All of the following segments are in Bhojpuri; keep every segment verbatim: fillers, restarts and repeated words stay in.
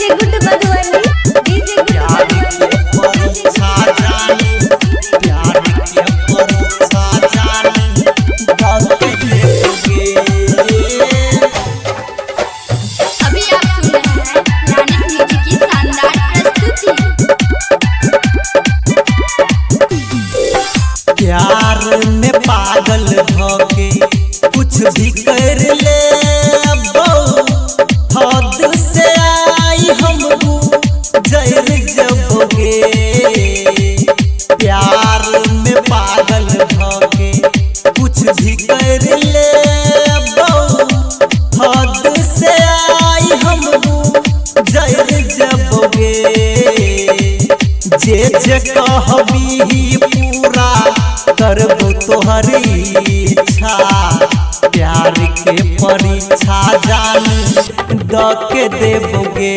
DJ good Madhubani DJ good परीक्षा जाने प्यार के परीक्षा जाने धके देबोगे। अभी आप सुन रहे हैं रानी म्यूजिक की शानदार प्रस्तुति। प्यार में पागल होके कुछ भी कर ले हद से आई हमको जर जबोगे। प्यार में पागल होके कुछ भी कर ले हद से आई हमको जर जबोगे। जे जे कहबी पूरा करबो तोहरी इच्छा प्यार के परीक्षा जान दके देबोगे।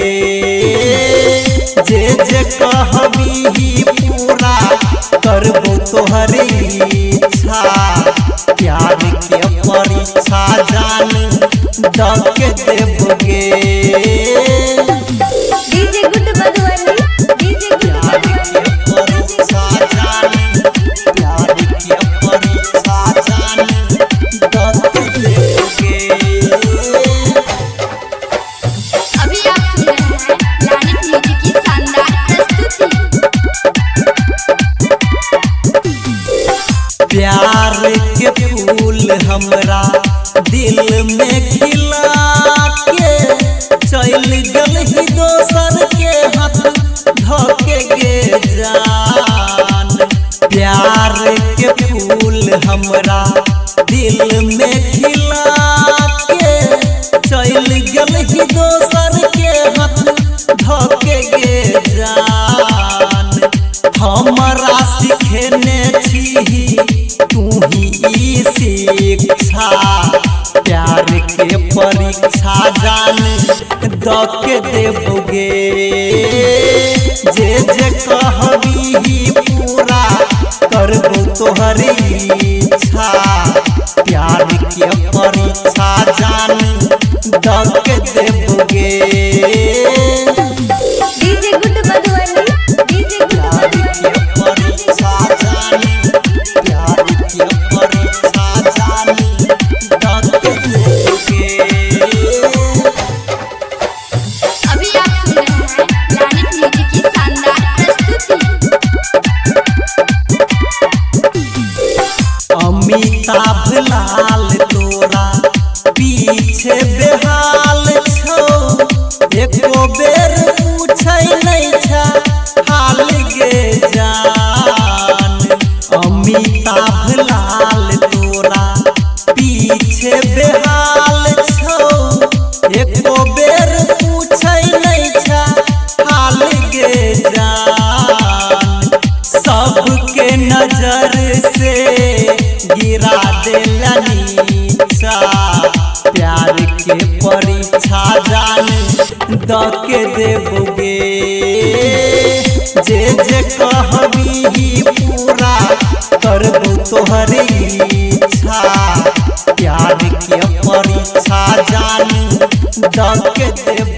जे जे कहबी पूरा करबो तोहरी इच्छा प्यार के परीक्षा जान दके देबोगे। DJ good Madhubani DJ good परीक्षा जान प्यार के परीक्षा जान दके देबोगे। अभी आप सुन रहे हैं रानी म्यूजिक की शानदार प्रस्तुति। प्यार के फूल हमरा दिल में खिला के चल गल ही दोसर के हाथ धके गे जान। प्यार के फूल हमरा दिल में खिला के चल गल ही दोसर के हाथ धके गे जान। हमरा सिखेने छी तू ही शिक्षा प्यार के परीक्षा जान दके देबोगे। जे जे कहबी पूरा करबो तोहरी इच्छा प्यार के परीक्षा जान दके देबोगे। DJ good Madhubani DJ good परीक्षा जान प्यार के परीक्षा जान दके देबोगे। अभी आप सुन रहे हैं रानी म्यूजिक की शानदार प्रस्तुति। अमिताभ लाल तोरा पीछे बेहाल छौ एको बेर पूछै नहीं छा हाल गे जान। अमिताभ लाल तोरा पीछे बेहाल छौ एको बेर पूछै नहीं छा हाल गे जान। सबके नजर से गिरा देला नीचा प्यार के परीक्षा जान दके देबोगे। जे जे कहबी पूरा करबो तोहरी इच्छा प्यार के परीक्षा जान दके देबोगे।